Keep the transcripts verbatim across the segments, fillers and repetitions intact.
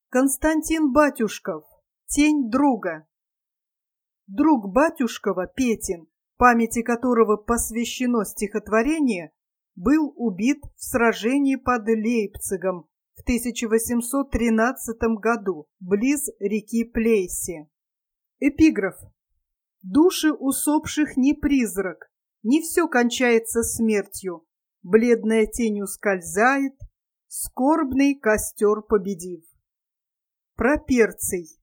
Константин Батюшков. Тень друга. Друг Батюшкова, Петин, памяти которого посвящено стихотворение, был убит в сражении под Лейпцигом в тысяча восемьсот тринадцатом году близ реки Плейси. Эпиграф. Души усопших не призрак, не все кончается смертью, бледная тень ускользает, скорбный костер победив. Проперций.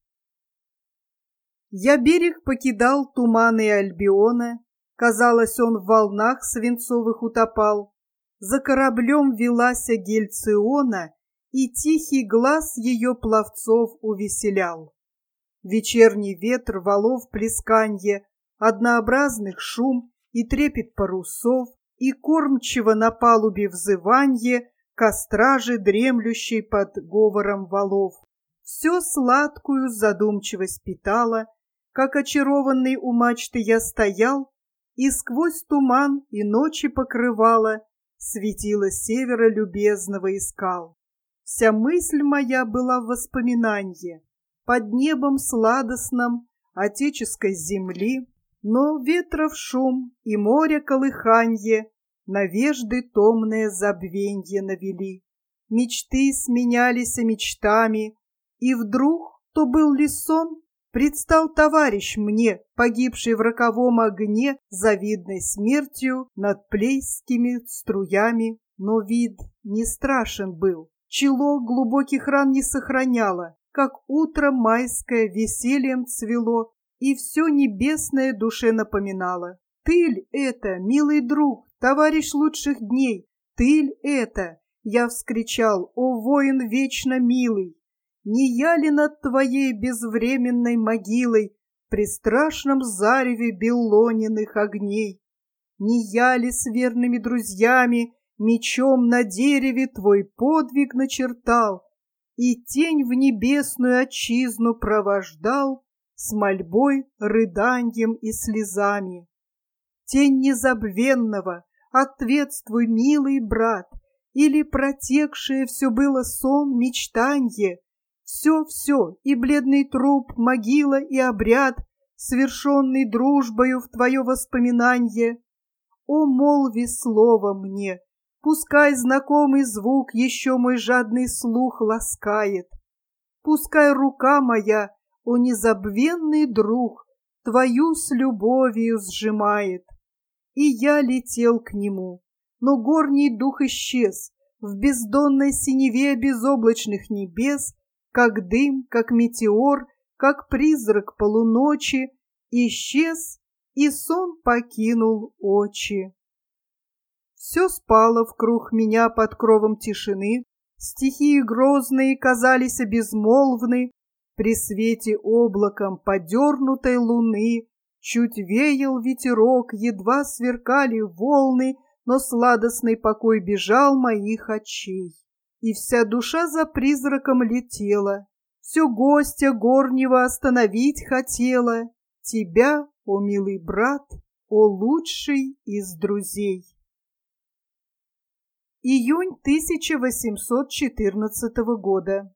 Я берег покидал туманы Альбиона, казалось, он в волнах свинцовых утопал. За кораблем велася Гельциона, и тихий глаз ее пловцов увеселял. Вечерний ветр валов плесканье, однообразных шум и трепет парусов, и кормчиво на палубе взыванье костра же дремлющей под говором валов. Все сладкую задумчивость питала, как очарованный у мачты я стоял, и сквозь туман и ночи покрывала светило севера любезного искал. Вся мысль моя была в воспоминанье, под небом сладостном отеческой земли, но ветров шум и море колыханье надежды томное забвенье навели. Мечты сменялись мечтами, и вдруг, то был ли сон, предстал товарищ мне, погибший в роковом огне завидной смертью над плейскими струями, но вид не страшен был, чело глубоких ран не сохраняло, как утро майское весельем цвело, и все небесное душе напоминало. Ты ль это, милый друг, товарищ лучших дней, ты ль это? Я вскричал: о воин вечно милый! Не я ли над твоей безвременной могилой при страшном зареве белониных огней? Не я ли с верными друзьями мечом на дереве твой подвиг начертал и тень в небесную отчизну провождал с мольбой, рыданьем и слезами? Тень незабвенного, ответствуй, милый брат, или протекшее все было сон, мечтанье? Все-все, и бледный труп, могила и обряд, свершенный дружбою в твое воспоминанье. О, молви слово мне, пускай знакомый звук еще мой жадный слух ласкает. Пускай рука моя, о незабвенный друг, твою с любовью сжимает. И я летел к нему, но горний дух исчез в бездонной синеве безоблачных небес, как дым, как метеор, как призрак полуночи, исчез, и сон покинул очи. Все спало вкруг меня под кровом тишины, стихии грозные казались безмолвны, при свете облаком подернутой луны чуть веял ветерок, едва сверкали волны, но сладостный покой бежал моих очей. И вся душа за призраком летела, все гостя горнего остановить хотела, тебя, о милый брат, о лучший из друзей. Июнь тысяча восемьсот четырнадцатого года.